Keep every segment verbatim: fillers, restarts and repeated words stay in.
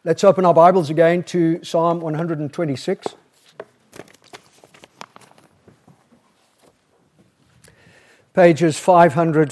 Let's open our Bibles again to Psalm one hundred twenty-six. Pages five hundred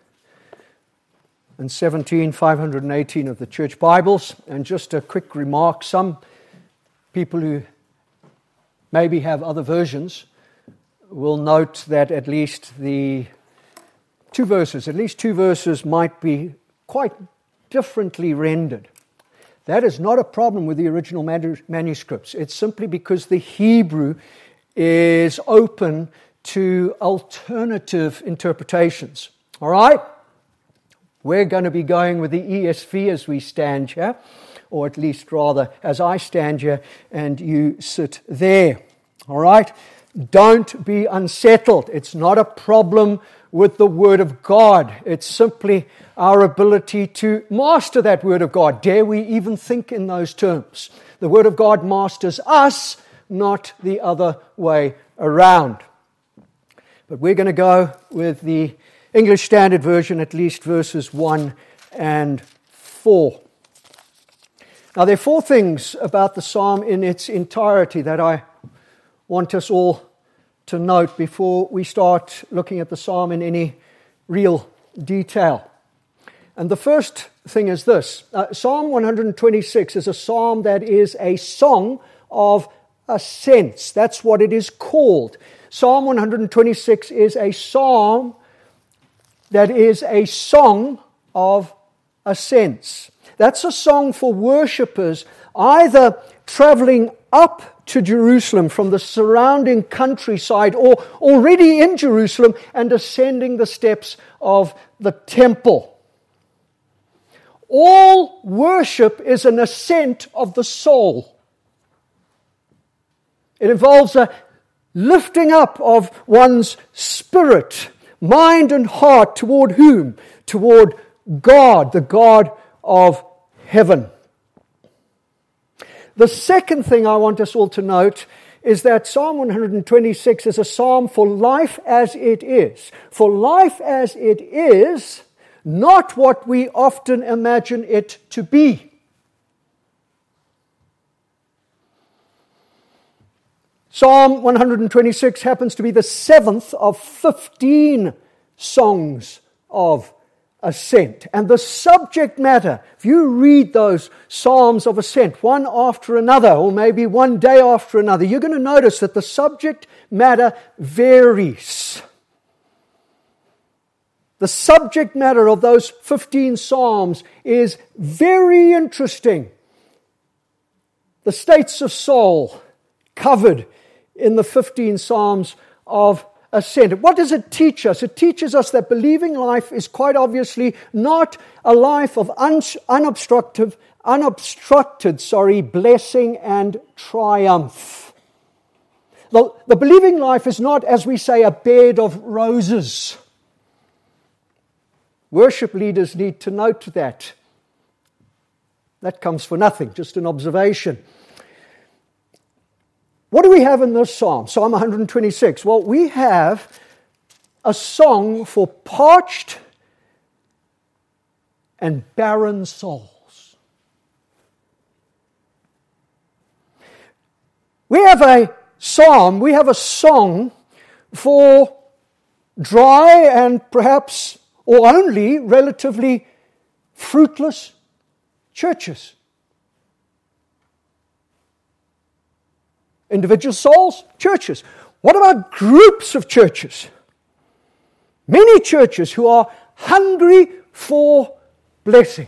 seventeen, five hundred eighteen of the Church Bibles. And just a quick remark, some people who maybe have other versions will note that at least the two verses, at least two verses might be quite differently rendered. That is not a problem with the original manuscripts. It's simply because the Hebrew is open to alternative interpretations. All right? We're going to be going with the E S V as we stand here, or at least rather as I stand here and you sit there. All right? Don't be unsettled. It's not a problem with the Word of God. It's simply our ability to master that Word of God. Dare we even think in those terms? The Word of God masters us, not the other way around. But we're going to go with the English Standard Version, at least verses one and four. Now, there are four things about the psalm in its entirety that I want us all to note before we start looking at the psalm in any real detail. And the first thing is this. Uh, Psalm one hundred twenty-six is a psalm that is a song of ascents. That's what it is called. Psalm one hundred twenty-six is a psalm that is a song of ascents. That's a song for worshippers either traveling up to Jerusalem from the surrounding countryside or already in Jerusalem and ascending the steps of the temple. All worship is an ascent of the soul. It involves a lifting up of one's spirit, mind and heart toward whom? Toward God, the God of heaven. The second thing I want us all to note is that Psalm one hundred twenty-six is a psalm for life as it is. For life as it is, not what we often imagine it to be. Psalm one hundred twenty-six happens to be the seventh of fifteen songs of ascent. And the subject matter, if you read those psalms of ascent one after another, or maybe one day after another, you're going to notice that the subject matter varies. The subject matter of those fifteen psalms is very interesting. The states of soul covered in the fifteen psalms of ascent. What does it teach us? It teaches us that believing life is quite obviously not a life of un- unobstructed, unobstructed, sorry, blessing and triumph. The, the believing life is not, as we say, a bed of roses. Worship leaders need to note that. That comes for nothing, just an observation. What do we have in this psalm? Psalm one hundred twenty-six. Well, we have a song for parched and barren souls. We have a psalm, we have a song for dry and perhaps, or only, relatively fruitless churches. Individual souls, churches. What about groups of churches? Many churches who are hungry for blessing.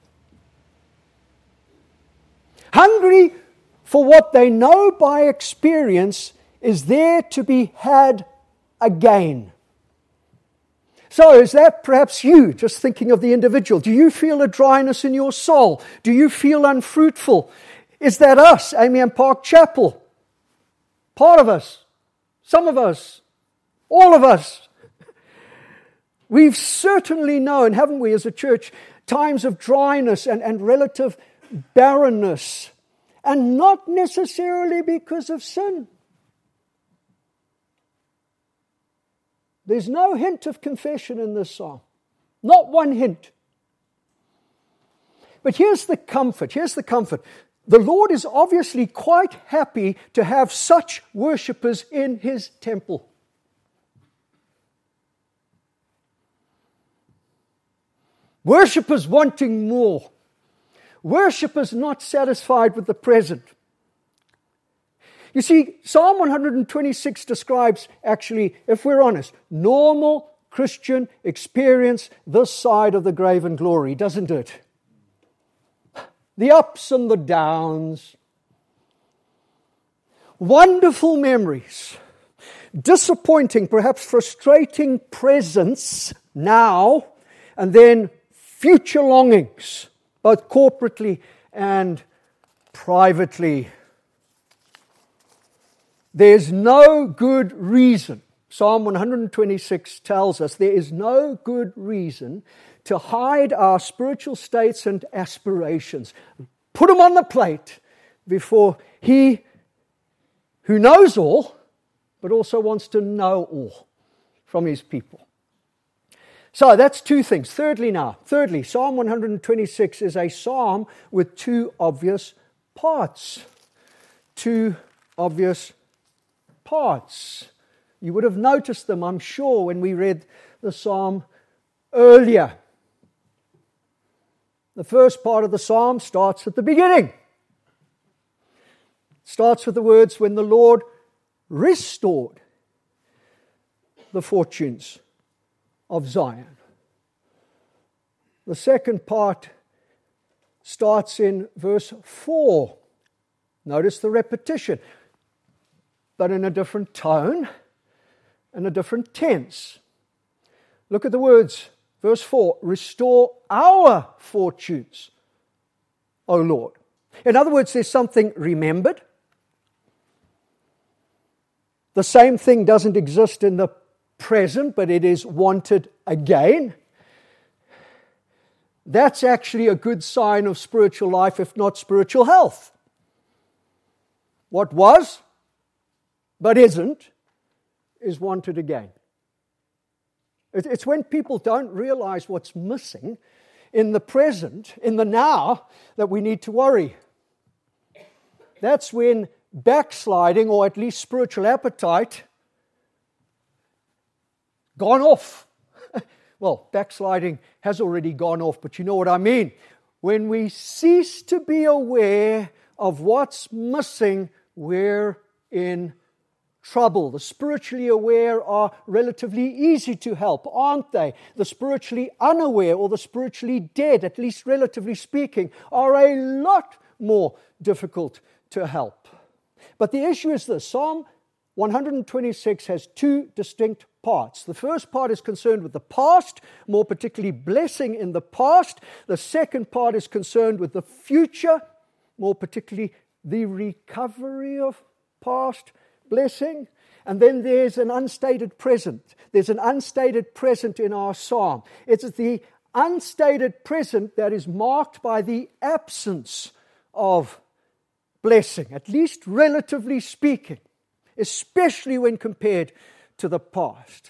Hungry for what they know by experience is there to be had again. So is that perhaps you, just thinking of the individual? Do you feel a dryness in your soul? Do you feel unfruitful? Is that us, Amiens Park Chapel? Part of us, some of us, all of us. We've certainly known, haven't we, as a church, times of dryness and, and relative barrenness, and not necessarily because of sin. There's no hint of confession in this psalm. Not one hint. But here's the comfort, here's the comfort. The Lord is obviously quite happy to have such worshippers in His temple. Worshippers wanting more. Worshippers not satisfied with the present. You see, Psalm one twenty-six describes, actually, if we're honest, normal Christian experience this side of the grave and glory, doesn't it? The ups and the downs. Wonderful memories. Disappointing, perhaps frustrating presence now, and then future longings, both corporately and privately. There's no good reason, Psalm one twenty-six tells us, there is no good reason to hide our spiritual states and aspirations. Put them on the plate before He who knows all, but also wants to know all from His people. So that's two things. Thirdly now, thirdly, Psalm one twenty-six is a psalm with two obvious parts. Two obvious parts. You would have noticed them, I'm sure, when we read the psalm earlier. The first part of the psalm starts at the beginning. It starts with the words, when the Lord restored the fortunes of Zion. The second part starts in verse four. Notice the repetition, but in a different tone and a different tense. Look at the words. Verse four, restore our fortunes, O Lord. In other words, there's something remembered. The same thing doesn't exist in the present, but it is wanted again. That's actually a good sign of spiritual life, if not spiritual health. What was, but isn't, is wanted again. It's when people don't realize what's missing in the present, in the now, that we need to worry. That's when backsliding, or at least spiritual appetite, gone off. Well, backsliding has already gone off, but you know what I mean. When we cease to be aware of what's missing, we're in trouble. The spiritually aware are relatively easy to help, aren't they? The spiritually unaware, or the spiritually dead, at least relatively speaking, are a lot more difficult to help. But the issue is this: Psalm one twenty-six has two distinct parts. The first part is concerned with the past, more particularly blessing in the past. The second part is concerned with the future, more particularly the recovery of past blessing. And then there's an unstated present. There's an unstated present in our psalm. It's the unstated present that is marked by the absence of blessing, at least relatively speaking, especially when compared to the past.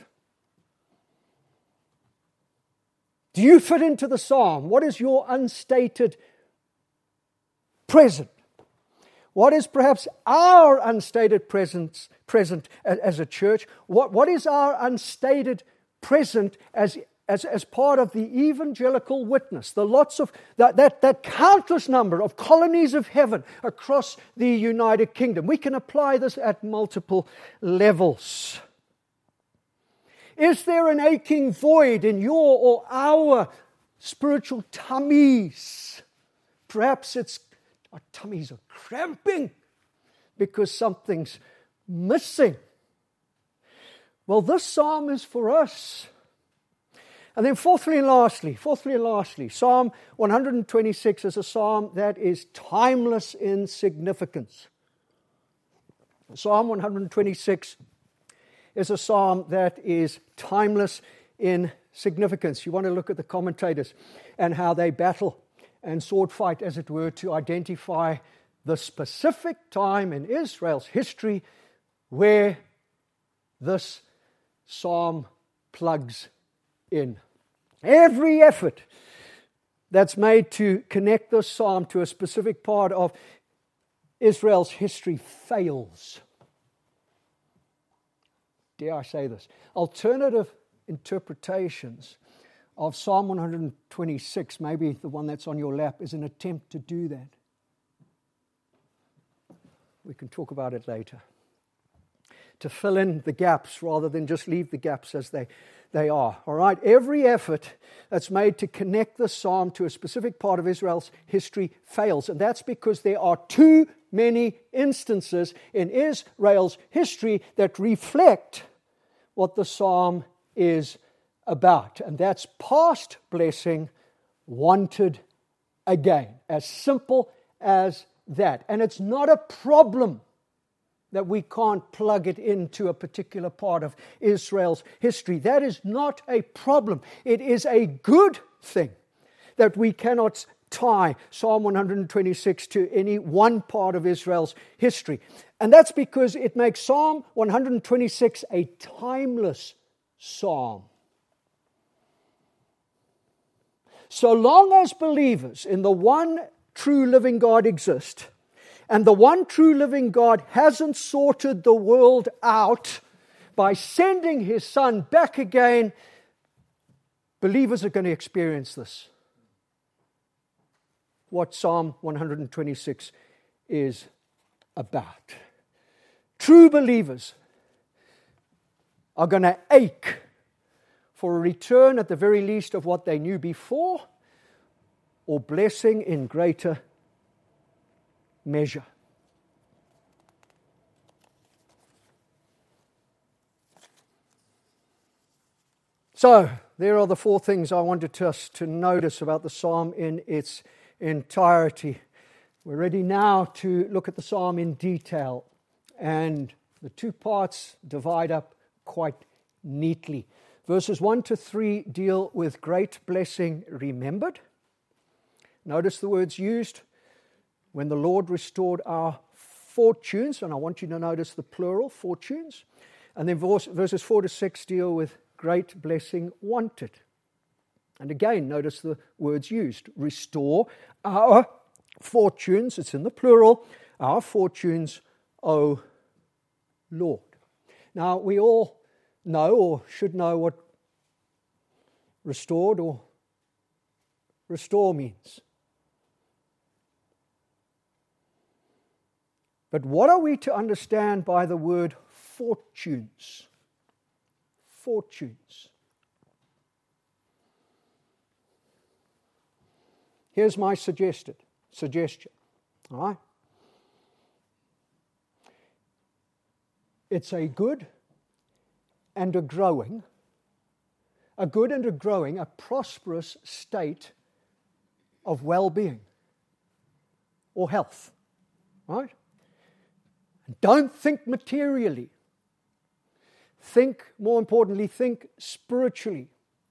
Do you fit into the psalm? What is your unstated present? What is perhaps our unstated present, present as a church? What, what is our unstated present as, as, as part of the evangelical witness? The lots of, that, that, that countless number of colonies of heaven across the United Kingdom. We can apply this at multiple levels. Is there an aching void in your or our spiritual tummies? Perhaps it's our tummies are cramping because something's missing. Well, this psalm is for us. And then fourthly and lastly, fourthly and lastly, Psalm one twenty-six is a psalm that is timeless in significance. Psalm one twenty-six is a psalm that is timeless in significance. You want to look at the commentators and how they battle and sword fight, as it were, to identify the specific time in Israel's history where this psalm plugs in. Every effort that's made to connect this psalm to a specific part of Israel's history fails. Dare I say this? Alternative interpretations of Psalm one twenty-six, maybe the one that's on your lap, is an attempt to do that. We can talk about it later. To fill in the gaps rather than just leave the gaps as they, they are. All right? Every effort that's made to connect the psalm to a specific part of Israel's history fails. And that's because there are too many instances in Israel's history that reflect what the psalm is about. And that's past blessing wanted again. As simple as that. And it's not a problem that we can't plug it into a particular part of Israel's history. That is not a problem. It is a good thing that we cannot tie Psalm one twenty-six to any one part of Israel's history. And that's because it makes Psalm one twenty-six a timeless psalm. So long as believers in the one true living God exist, and the one true living God hasn't sorted the world out by sending His Son back again, believers are going to experience this. What Psalm one twenty-six is about. True believers are going to ache for a return at the very least of what they knew before, or blessing in greater measure. So, there are the four things I wanted us to notice about the psalm in its entirety. We're ready now to look at the psalm in detail, and the two parts divide up quite neatly. Verses one to three deal with great blessing remembered. Notice the words used. When the Lord restored our fortunes, and I want you to notice the plural, fortunes. And then verse, verses four to six deal with great blessing wanted. And again, notice the words used. Restore our fortunes, it's in the plural, our fortunes, O Lord. Now, we all know or should know what restored or restore means. But what are we to understand by the word fortunes? Fortunes. Here's my suggested suggestion. All right? It's a good and a growing, a good and a growing, a prosperous state of well-being or health. Right? Don't think materially. Think, more importantly, think spiritually.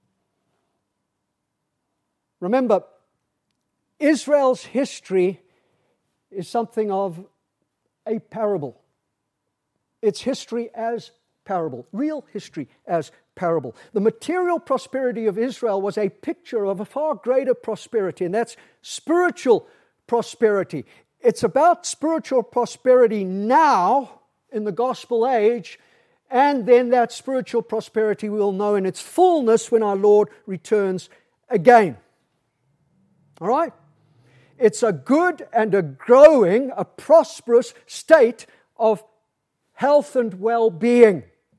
Remember, Israel's history is something of a parable. It's history as parable, real history as parable. The material prosperity of Israel was a picture of a far greater prosperity, and that's spiritual prosperity. It's about spiritual prosperity now in the gospel age, and then that spiritual prosperity we'll know in its fullness when our Lord returns again. All right? It's a good and a growing, a prosperous state of health and well-being.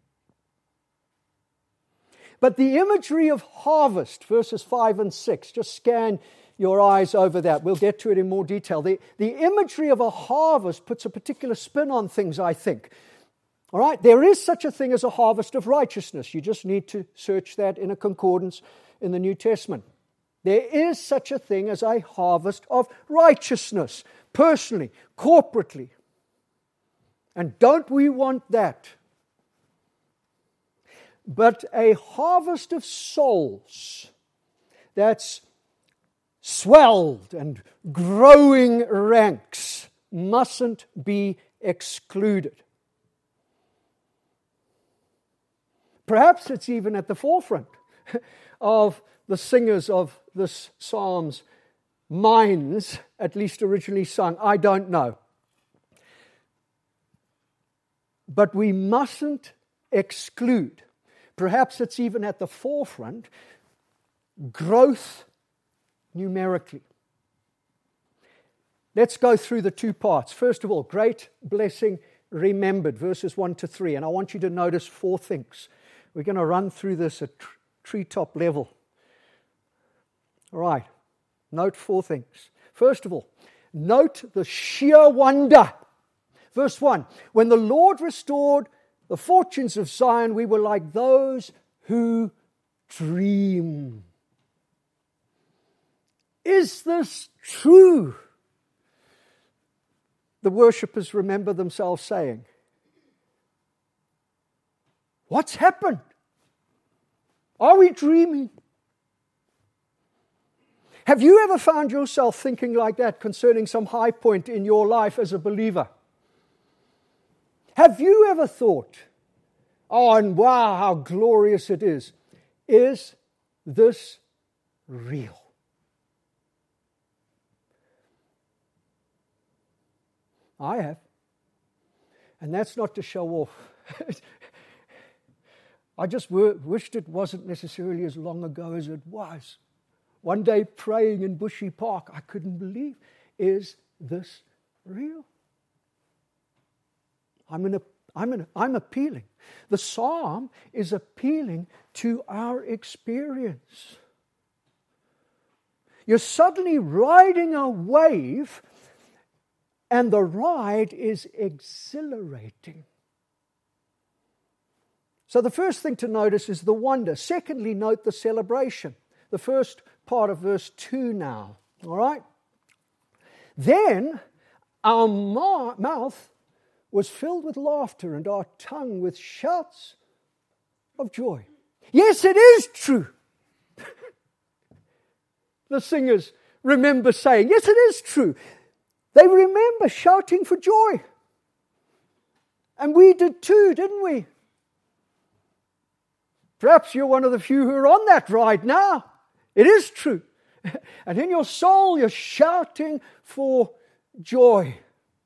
But the imagery of harvest, verses five and six, just scan your eyes over that. We'll get to it in more detail. The, the imagery of a harvest puts a particular spin on things, I think. All right? There is such a thing as a harvest of righteousness. You just need to search that in a concordance in the New Testament. There is such a thing as a harvest of righteousness, personally, corporately. And don't we want that? But a harvest of souls that's swelled and growing ranks mustn't be excluded. Perhaps it's even at the forefront of the singers of this psalm's minds at least originally sung. I don't know. But we mustn't exclude, perhaps it's even at the forefront, growth numerically. Let's go through the two parts. First of all, great blessing remembered, verses one to three. And I want you to notice four things. We're going to run through this at tr- treetop level. All right. Note four things. First of all, note the sheer wonder. Verse one, when the Lord restored the fortunes of Zion, we were like those who dream. Is this true? The worshippers remember themselves saying, what's happened? Are we dreaming? Have you ever found yourself thinking like that concerning some high point in your life as a believer? Have you ever thought, oh, and wow, how glorious it is. Is this real? I have. And that's not to show off. I just w- wished it wasn't necessarily as long ago as it was. One day praying in Bushy Park, I couldn't believe, is this real? I'm, in a, I'm, in a, I'm appealing. The psalm is appealing to our experience. You're suddenly riding a wave, and the ride is exhilarating. So the first thing to notice is the wonder. Secondly, note the celebration. The first part of verse two now. All right? Then our ma- mouth was filled with laughter and our tongue with shouts of joy. Yes, it is true. The singers remember saying, yes, it is true. They remember shouting for joy. And we did too, didn't we? Perhaps you're one of the few who are on that ride now. It is true. And in your soul, you're shouting for joy.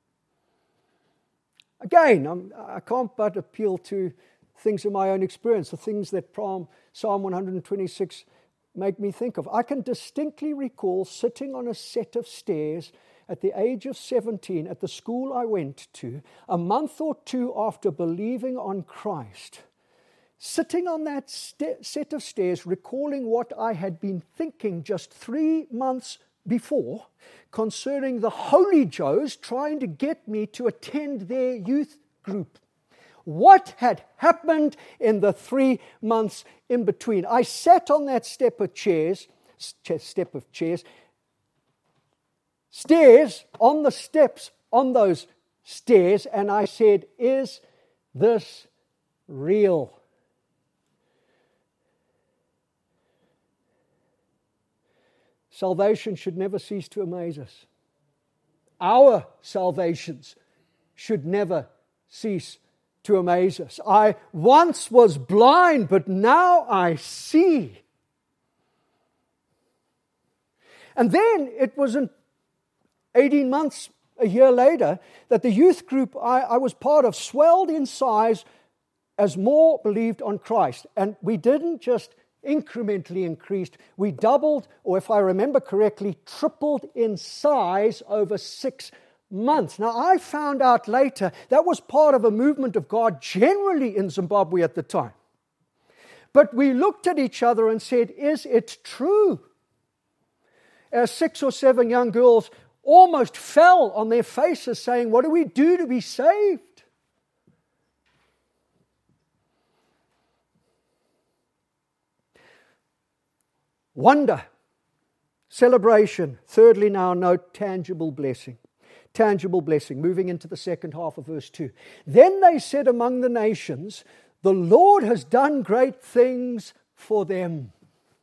Again, I'm, I can't but appeal to things in my own experience, the things that Psalm one twenty-six make me think of. I can distinctly recall sitting on a set of stairs at the age of seventeen at the school I went to, a month or two after believing on Christ, sitting on that st- set of stairs, recalling what I had been thinking just three months before concerning the Holy Joes trying to get me to attend their youth group. What had happened in the three months in between? I sat on that step of chairs, step of chairs, stairs, on the steps, on those stairs, and I said, is this real? Salvation should never cease to amaze us. Our salvations should never cease to amaze us. I once was blind, but now I see. And then it wasn't eighteen months, a year later, that the youth group I, I was part of swelled in size as more believed on Christ. And we didn't just incrementally increased, we doubled, or if I remember correctly, tripled in size over six months. Now, I found out later that was part of a movement of God generally in Zimbabwe at the time. But we looked at each other and said, is it true? As six or seven young girls almost fell on their faces saying, what do we do to be saved? Wonder, celebration. Thirdly, now note tangible blessing. Tangible blessing. Moving into the second half of verse two. Then they said among the nations, the Lord has done great things for them.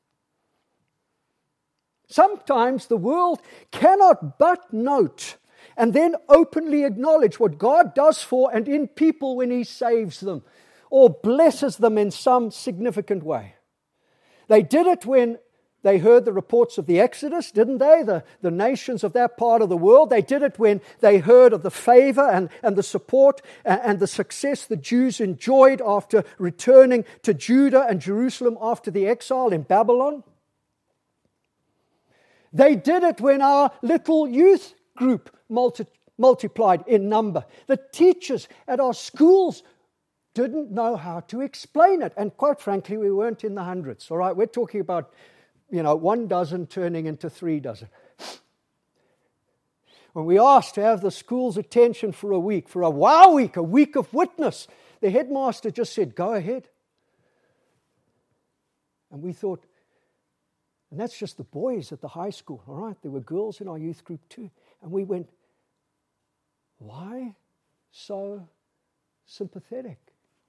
Sometimes the world cannot but note and then openly acknowledge what God does for and in people when He saves them or blesses them in some significant way. They did it when They heard the reports of the Exodus, didn't they? The, the nations of that part of the world. They did it when they heard of the favor and, and the support and, and the success the Jews enjoyed after returning to Judah and Jerusalem after the exile in Babylon. They did it when our little youth group multi- multiplied in number. The teachers at our schools didn't know how to explain it. And quite frankly, we weren't in the hundreds. All right, we're talking about, you know, one dozen turning into three dozen. When we asked to have the school's attention for a week, for a wow week, a week of witness, the headmaster just said, go ahead. And we thought, and that's just the boys at the high school, all right? There were girls in our youth group too. And we went, why so sympathetic?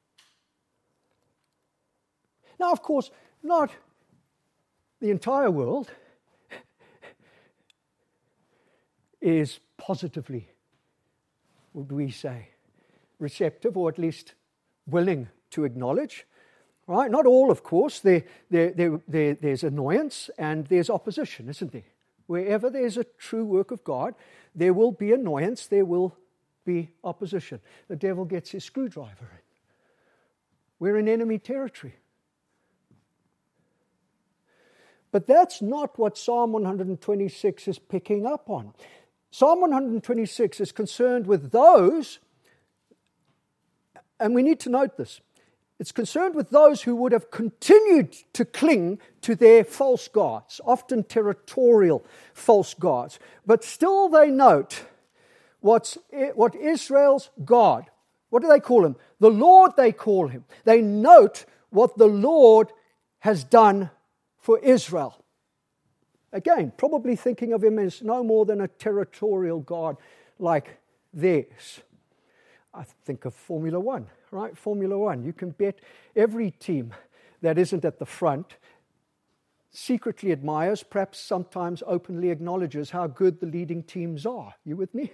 Now, of course, not the entire world is positively, would we say, receptive, or at least willing to acknowledge. Right? Not all, of course. There, there, there, there, there's annoyance and there's opposition, isn't there? Wherever there's a true work of God, there will be annoyance, there will be opposition. The devil gets his screwdriver in. We're in enemy territory. But that's not what Psalm one twenty-six is picking up on. Psalm one twenty-six is concerned with those, and we need to note this, it's concerned with those who would have continued to cling to their false gods, often territorial false gods. But still they note what's, what Israel's God, what do they call him? The Lord they call him. They note what the Lord has done for Israel. Again, probably thinking of him as no more than a territorial God like theirs. I think of Formula One, right? Formula One. You can bet every team that isn't at the front secretly admires, perhaps sometimes openly acknowledges how good the leading teams are. You with me?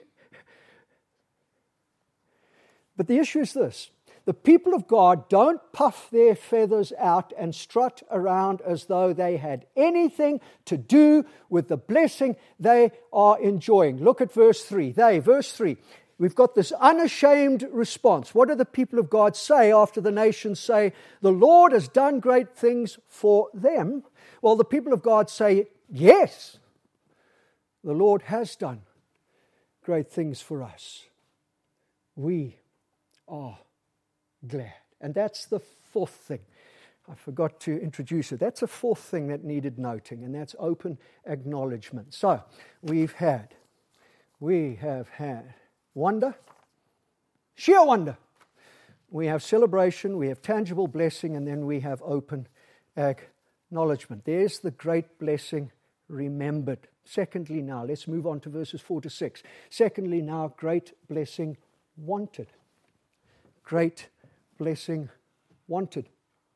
But the issue is this. The people of God don't puff their feathers out and strut around as though they had anything to do with the blessing they are enjoying. Look at verse three. They, verse three. We've got this unashamed response. What do the people of God say after the nations say, the Lord has done great things for them? Well, the people of God say, yes, the Lord has done great things for us. We are glad. And that's the fourth thing. I forgot to introduce it. That's a fourth thing that needed noting, and that's open acknowledgement. So, we've had, we have had wonder, sheer wonder. We have celebration, we have tangible blessing, and then we have open acknowledgement. There's the great blessing remembered. Secondly now, let's move on to verses four to six. Secondly now, great blessing wanted. Great blessing wanted.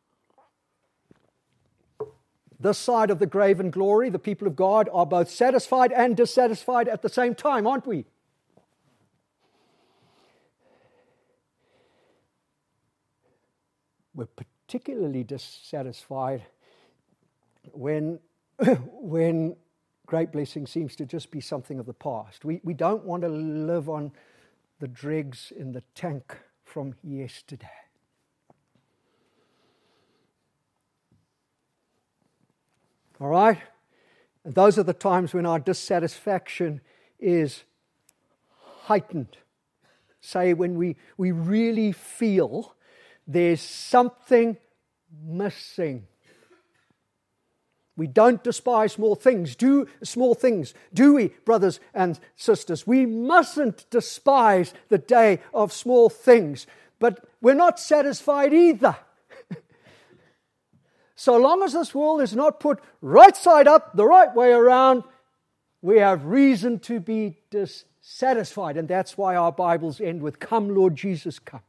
This side of the grave and glory, the people of God are both satisfied and dissatisfied at the same time, aren't we? We're particularly dissatisfied when, when great blessing seems to just be something of the past. We, we don't want to live on the dregs in the tank from yesterday. All right? And those are the times when our dissatisfaction is heightened. Say when we, we really feel there's something missing. We don't despise small things, do small things, do we, brothers and sisters? We mustn't despise the day of small things, but we're not satisfied either. So long as this world is not put right side up, the right way around, we have reason to be dissatisfied. And that's why our Bibles end with, "Come, Lord Jesus, come."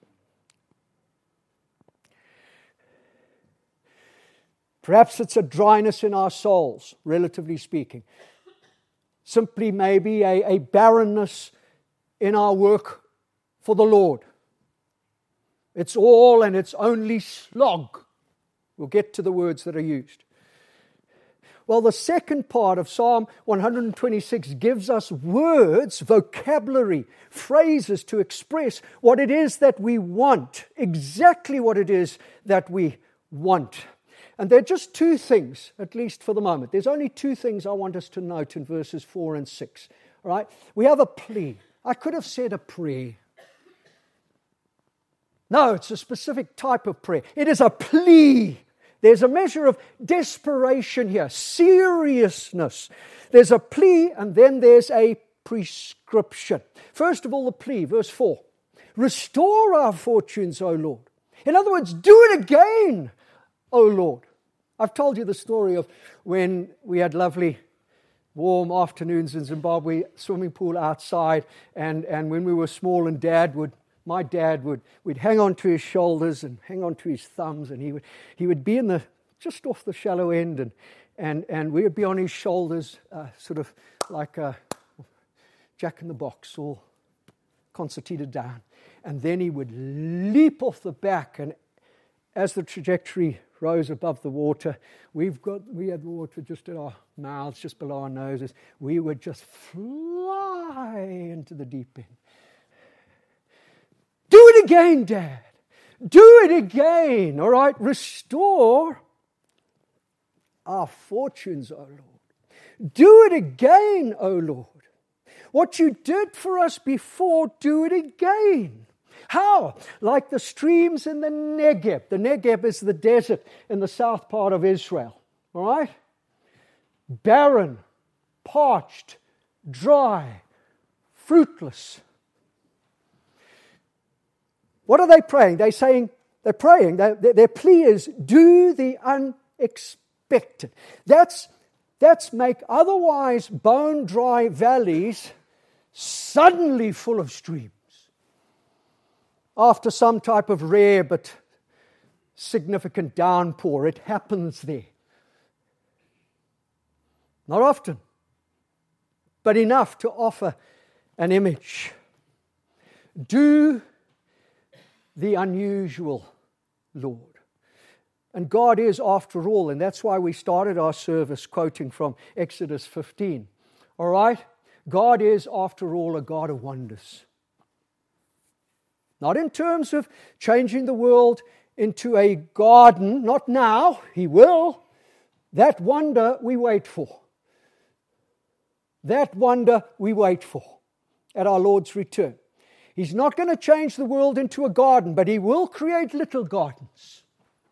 Perhaps it's a dryness in our souls, relatively speaking. Simply maybe a, a barrenness in our work for the Lord. It's all and it's only slog. We'll get to the words that are used. Well, the second part of Psalm one twenty-six gives us words, vocabulary, phrases to express what it is that we want, exactly what it is that we want. And there are just two things, at least for the moment. There's only two things I want us to note in verses four and six. All right? We have a plea. I could have said a prayer. No, it's a specific type of prayer. It is a plea. There's a measure of desperation here, seriousness. There's a plea and then there's a prescription. First of all, the plea, verse four. Restore our fortunes, O Lord. In other words, do it again, O Lord. I've told you the story of when we had lovely warm afternoons in Zimbabwe, swimming pool outside, and, and when we were small and Dad would My dad would would hang on to his shoulders and hang on to his thumbs, and he would he would be in the just off the shallow end, and and and we would be on his shoulders, uh, sort of like a Jack in the Box, all concertina down, and then he would leap off the back, and as the trajectory rose above the water, we've got we had the water just at our mouths, just below our noses. We would just fly into the deep end. Do it again, Dad. Do it again, all right? Restore our fortunes, O Lord. Do it again, O Lord. What you did for us before, do it again. How? Like the streams in the Negev. The Negev is the desert in the south part of Israel, all right? Barren, parched, dry, fruitless. What are they praying? They're saying, they're praying, their, their plea is, do the unexpected. That's, that's make otherwise bone-dry valleys suddenly full of streams. After some type of rare but significant downpour, it happens there. Not often, but enough to offer an image. Do the unusual, Lord. And God is, after all, and that's why we started our service quoting from Exodus fifteen. All right? God is, after all, a God of wonders. Not in terms of changing the world into a garden, not now, He will. That wonder we wait for. That wonder we wait for at our Lord's return. He's not going to change the world into a garden, but He will create little gardens,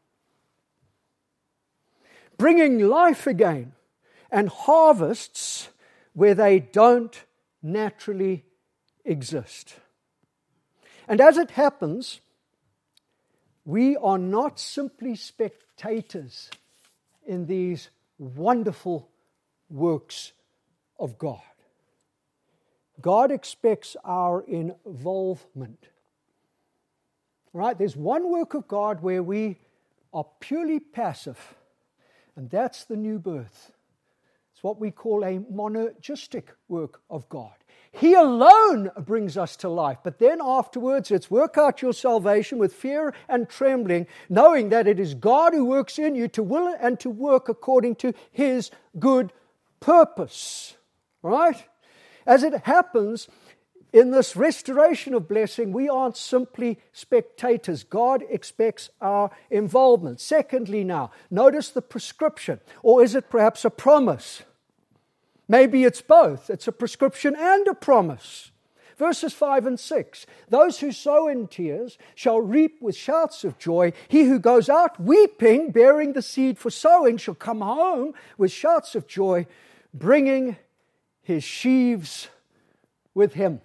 bringing life again and harvests where they don't naturally exist. And as it happens, we are not simply spectators in these wonderful works of God. God expects our involvement. All right, there's one work of God where we are purely passive, and that's the new birth. It's what we call a monergistic work of God. He alone brings us to life, but then afterwards it's work out your salvation with fear and trembling, knowing that it is God who works in you to will and to work according to His good purpose. All right? As it happens, in this restoration of blessing, we aren't simply spectators. God expects our involvement. Secondly now, notice the prescription. Or is it perhaps a promise? Maybe it's both. It's a prescription and a promise. Verses five and six. Those who sow in tears shall reap with shouts of joy. He who goes out weeping, bearing the seed for sowing, shall come home with shouts of joy, bringing his sheaves with him.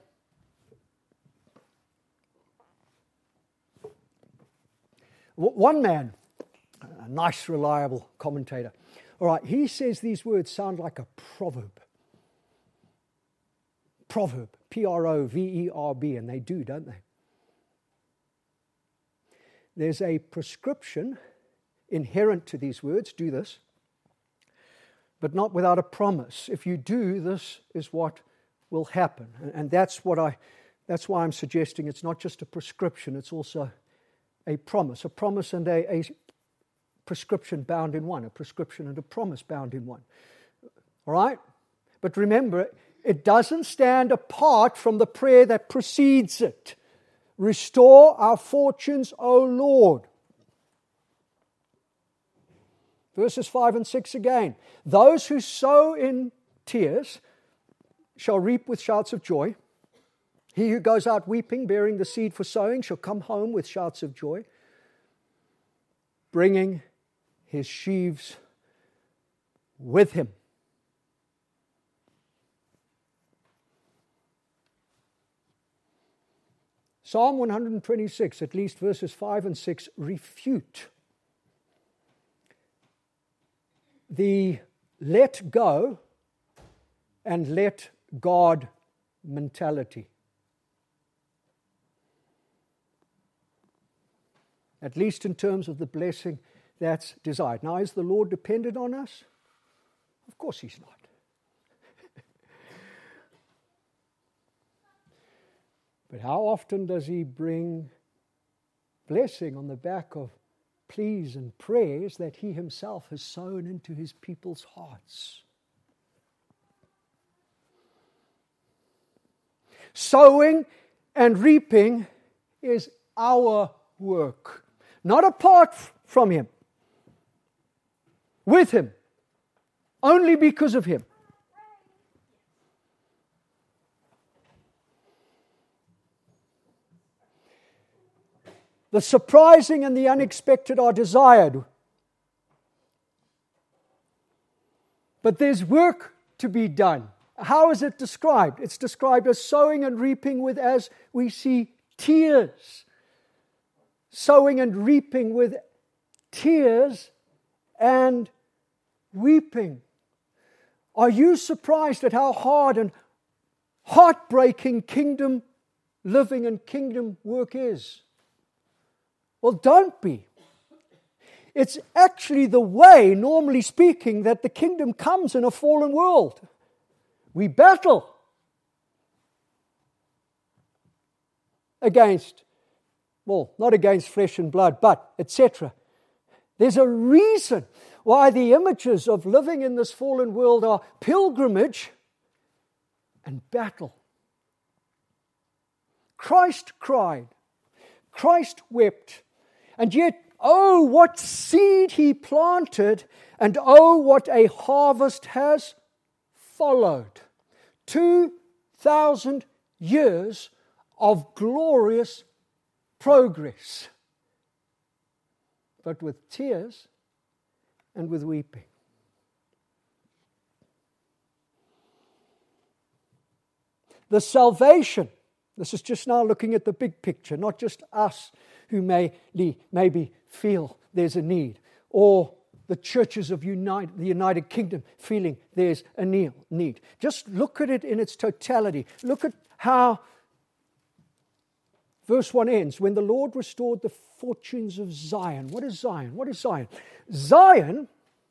One man, a nice, reliable commentator, all right, he says these words sound like a proverb. Proverb, P R O V E R B, and they do, don't they? There's a prescription inherent to these words, do this, but not without a promise. If you do, this is what will happen. And that's what I that's why I'm suggesting it's not just a prescription, it's also a promise. A promise and a, a prescription bound in one, a prescription and a promise bound in one. All right? But remember, it doesn't stand apart from the prayer that precedes it. Restore our fortunes, O Lord. Verses five and six again. Those who sow in tears shall reap with shouts of joy. He who goes out weeping, bearing the seed for sowing, shall come home with shouts of joy, bringing his sheaves with him. Psalm one twenty-six, at least verses five and six, refute the let go and let God mentality. At least in terms of the blessing that's desired. Now, is the Lord dependent on us? Of course He's not. But how often does He bring blessing on the back of pleas and prayers that He Himself has sown into His people's hearts? Sowing and reaping is our work, not apart from Him, with Him, only because of Him. The surprising and the unexpected are desired. But there's work to be done. How is it described? It's described as sowing and reaping with, as we see, tears. Sowing and reaping with tears and weeping. Are you surprised at how hard and heartbreaking kingdom living and kingdom work is? Well, don't be. It's actually the way, normally speaking, that the kingdom comes in a fallen world. We battle against, well, not against flesh and blood, but et cetera. There's a reason why the images of living in this fallen world are pilgrimage and battle. Christ cried. Christ wept. And yet, oh, what seed He planted, and oh, what a harvest has followed. Two thousand years of glorious progress, but with tears and with weeping. The salvation, this is just now looking at the big picture, not just us who may maybe feel there's a need, or the churches of United, the United Kingdom feeling there's a need. Just look at it in its totality. Look at how verse one ends. When the Lord restored the fortunes of Zion. What is Zion? What is Zion? Zion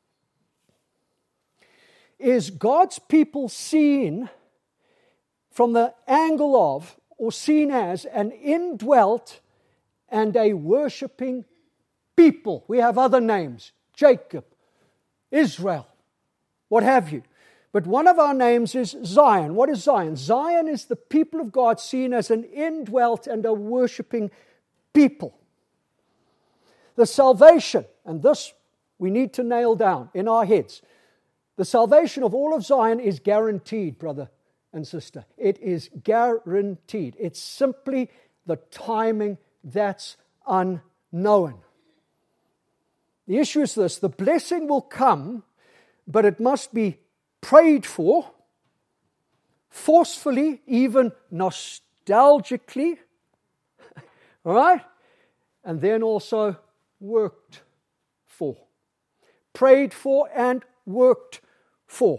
is God's people seen from the angle of, or seen as, an indwelt and a worshipping people. We have other names. Jacob, Israel, what have you. But one of our names is Zion. What is Zion? Zion is the people of God seen as an indwelt and a worshipping people. The salvation, and this we need to nail down in our heads. The salvation of all of Zion is guaranteed, brother and sister. It is guaranteed. It's simply the timing that's unknown. The issue is this: the blessing will come, but it must be prayed for, forcefully, even nostalgically, all right? And then also worked for. Prayed for and worked for.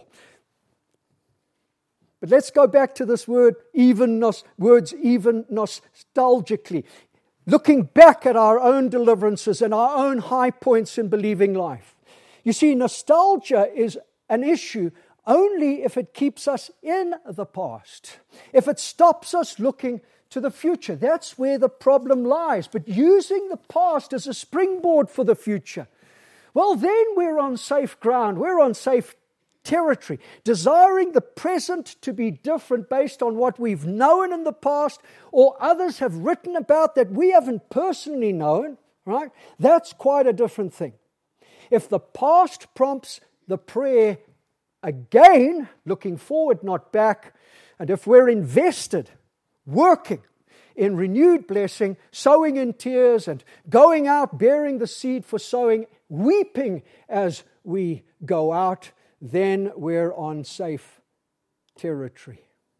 But let's go back to this word, even nos, words, even nostalgically. Looking back at our own deliverances and our own high points in believing life. You see, nostalgia is an issue only if it keeps us in the past. If it stops us looking to the future. That's where the problem lies. But using the past as a springboard for the future. well, then we're on safe ground. We're on safe territory. Desiring the present to be different based on what we've known in the past or others have written about that we haven't personally known, right? That's quite a different thing. If the past prompts the prayer again, looking forward, not back, and if we're invested, working in renewed blessing, sowing in tears and going out, bearing the seed for sowing, weeping as we go out, then we're on safe territory.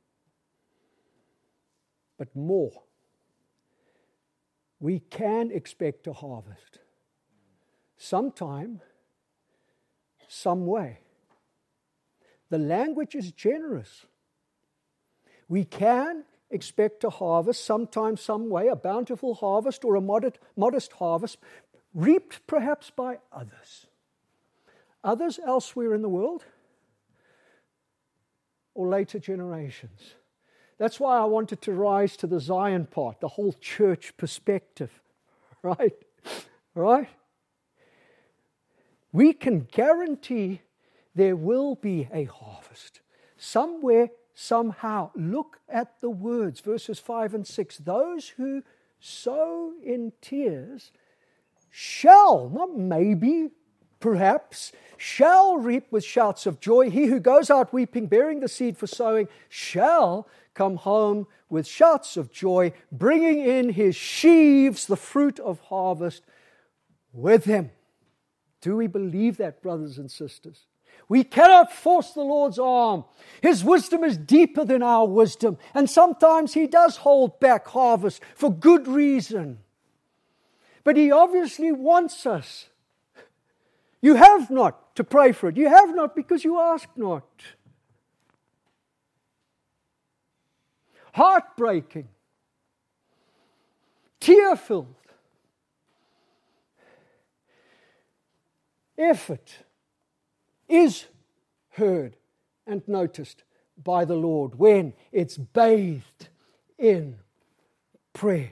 But more, we can expect a harvest. Sometime, some way. The language is generous. We can expect a harvest sometime, some way, a bountiful harvest or a modest, modest harvest, reaped perhaps by others. Others elsewhere in the world or later generations. That's why I wanted to rise to the Zion part, the whole church perspective, right? Right? We can guarantee there will be a harvest. Somewhere, somehow. Look at the words, verses five and six. Those who sow in tears shall, not maybe, perhaps, shall reap with shouts of joy. He who goes out weeping, bearing the seed for sowing, shall come home with shouts of joy, bringing in his sheaves, the fruit of harvest, with him. Do we believe that, brothers and sisters? We cannot force the Lord's arm. His wisdom is deeper than our wisdom. And sometimes He does hold back harvest for good reason. But He obviously wants us. You have not to pray for it. You have not because you ask not. Heartbreaking. Tear-filled. Effort is heard and noticed by the Lord when it's bathed in prayer.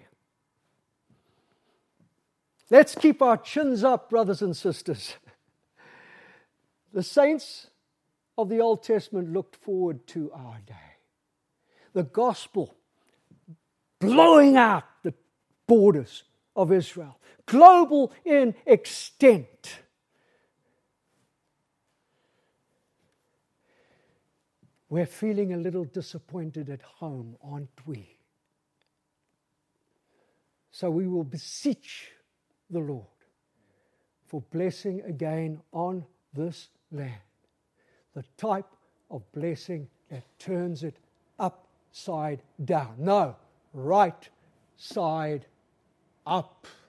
Let's keep our chins up, brothers and sisters. The saints of the Old Testament looked forward to our day. The gospel blowing out the borders of Israel, global in extent. We're feeling a little disappointed at home, aren't we? So we will beseech the Lord for blessing again on this land. The type of blessing that turns it upside down. No, right side up.